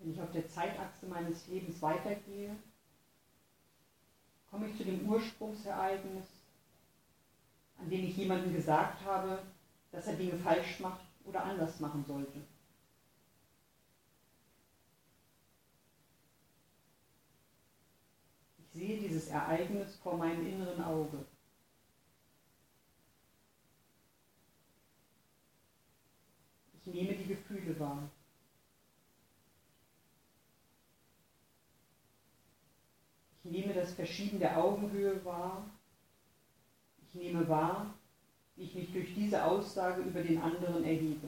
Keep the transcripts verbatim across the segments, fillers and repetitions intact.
Wenn ich auf der Zeitachse meines Lebens weitergehe, komme ich zu dem Ursprungsereignis, an dem ich jemandem gesagt habe, dass er Dinge falsch macht oder anders machen sollte. Ich sehe dieses Ereignis vor meinem inneren Auge. Ich nehme die Gefühle wahr. Ich nehme das Verschieben der Augenhöhe wahr. Ich nehme wahr, wie ich mich durch diese Aussage über den anderen erhebe.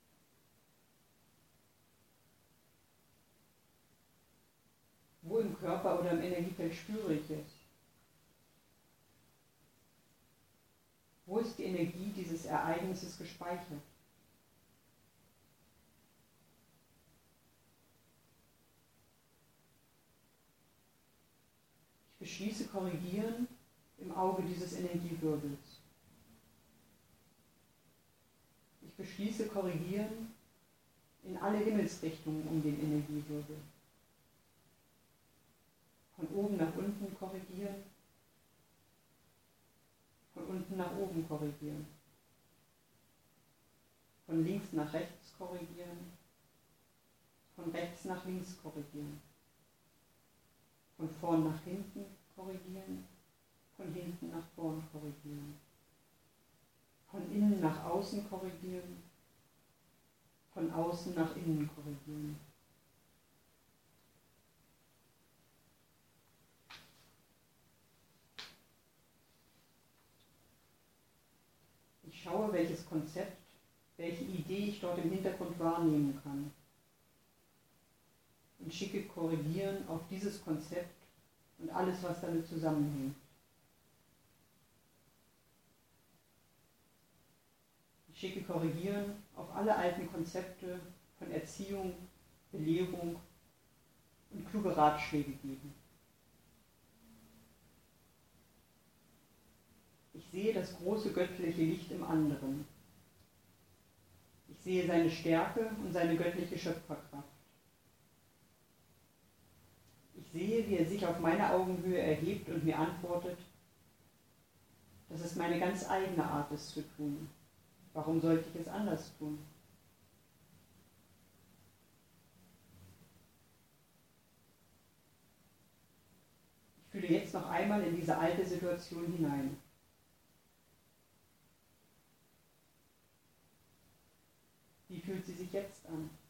Wo im Körper oder im Energiefeld spüre ich es? Wo ist die Energie dieses Ereignisses gespeichert? Ich beschließe korrigieren im Auge dieses Energiewirbels. Ich beschließe korrigieren in alle Himmelsrichtungen um den Energiewirbel. Von oben nach unten korrigieren, von unten nach oben korrigieren, von links nach rechts korrigieren, von rechts nach links korrigieren, von vorn nach hinten korrigieren, von hinten nach vorn korrigieren, von innen nach außen korrigieren, von außen nach innen korrigieren. Ich schaue, welches Konzept, welche Idee ich dort im Hintergrund wahrnehmen kann und schicke korrigieren auf dieses Konzept und alles, was damit zusammenhängt. Ich schicke korrigieren auf alle alten Konzepte von Erziehung, Belehrung und kluge Ratschläge geben. Ich sehe das große göttliche Licht im anderen. Ich sehe seine Stärke und seine göttliche Schöpferkraft. Ich sehe, wie er sich auf meine Augenhöhe erhebt und mir antwortet, dass es meine ganz eigene Art ist zu tun. Warum sollte ich es anders tun? Ich fühle jetzt noch einmal in diese alte Situation hinein. Wie fühlt sie sich jetzt an?